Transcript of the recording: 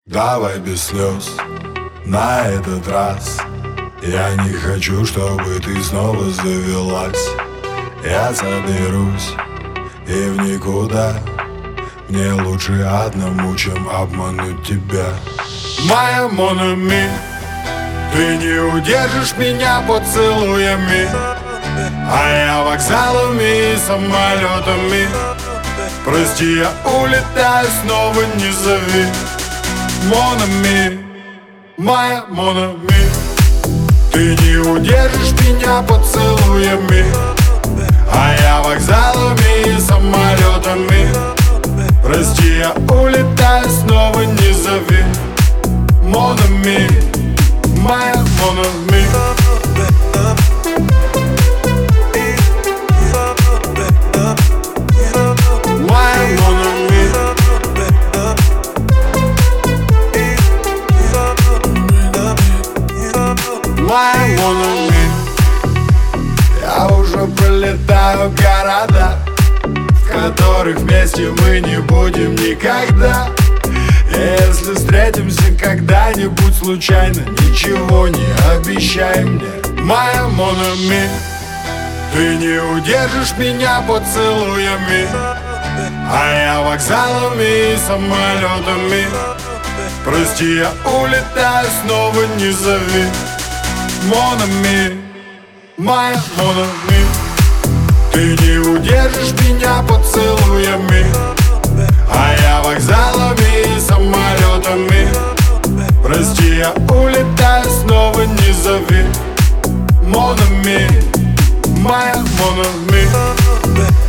Давай без слез на этот раз. Я не хочу, чтобы ты снова завелась. Я соберусь и в никуда. Мне лучше одному, чем обмануть тебя. Моя Mon Ami, ты не удержишь меня поцелуями, а я вокзалами и самолетами. Прости, я улетаю, снова не зови. Mon Ami, моя Mon Ami, ты не удержишь меня поцелуями, а я вокзалами и самолетами. Прости, я улетаю, снова не зови. Mon Ami, моя Mon Ami. Я уже пролетаю города, в которых вместе мы не будем никогда. Если встретимся когда-нибудь случайно, ничего не обещай мне. Моя Mon Ami, ты не удержишь меня поцелуями, а я вокзалами и самолетами. Прости, я улетаю, снова не зови. Mon Ami, моя Mon Ami, ты не удержишь меня поцелуями, а я вокзалами и самолетами. Прости, я улетаю, снова не зови. Mon Ami, моя Mon Ami.